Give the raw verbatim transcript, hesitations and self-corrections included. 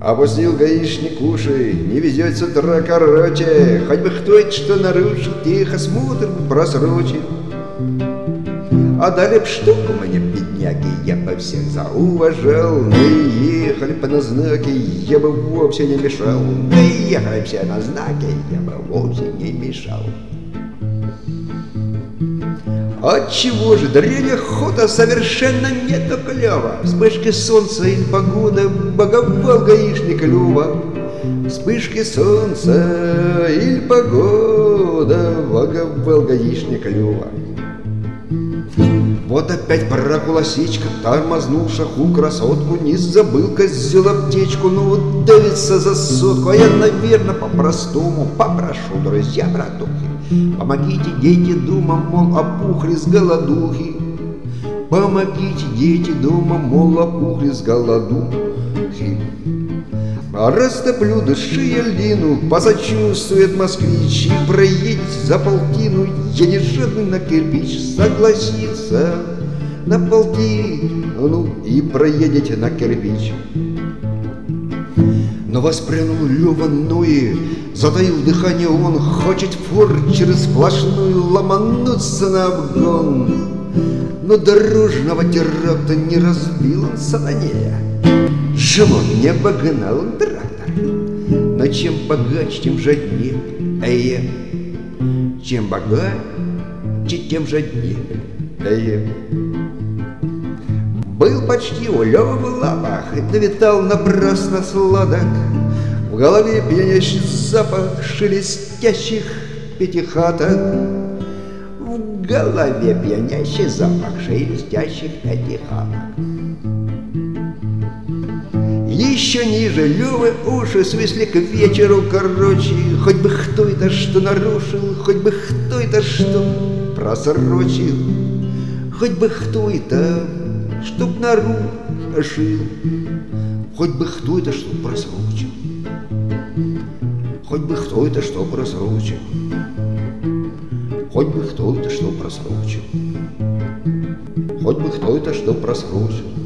Опустил гаишник уши, не везет с утра короче, хоть бы кто-то что нарушил, техосмотр просрочил. А дали б штуку мне, бедняги, я бы всех зауважал. Ну и ехали бы на знаки, я бы вовсе не мешал. Ну и ехали все на знаки, я бы вовсе не мешал. Отчего же дрянь охота совершенно нету клёва? Вспышки солнца и погода боговал гаишник Люба. Вспышки солнца или погода боговал гаишник Люба. Вот опять прокула сечка, тормознул шаху красотку, не забыл козел аптечку, ну вот давится за сотку. А я, наверное, по-простому попрошу, друзья, братухи, помогите, дети дома, мол, опухли с голодухи. Помогите, дети дома, мол, опухли с голодухи. А растоплю души льдину, посочувствует москвич, и проедет за полтину, я не жадный на кирпич, согласится на полтину и проедете на кирпич. Но воспрянул Лёва Нои, затаил дыхание он, хочет фур через сплошную ломануться на обгон. Но дорожного теракта не разбил он сатане, Шимон не обогнал он трактор. Но чем богаче, тем жаднее. Эй, чем богаче, тем жаднее. Эй. Был почти у Лёвы в лапах, навитал напрасно сладок. В голове пьянящий запах шелестящих пятихаток. В голове пьянящий запах шелестящих пятихаток. Еще ниже Лёвы уши свисли к вечеру короче. Хоть бы кто это что нарушил, хоть бы кто это что просрочил, хоть бы кто это чтоб нарушил, хоть бы кто это что просрочил, хоть бы кто это что просрочил, хоть бы кто это что просрочил, хоть бы кто это что просрочил.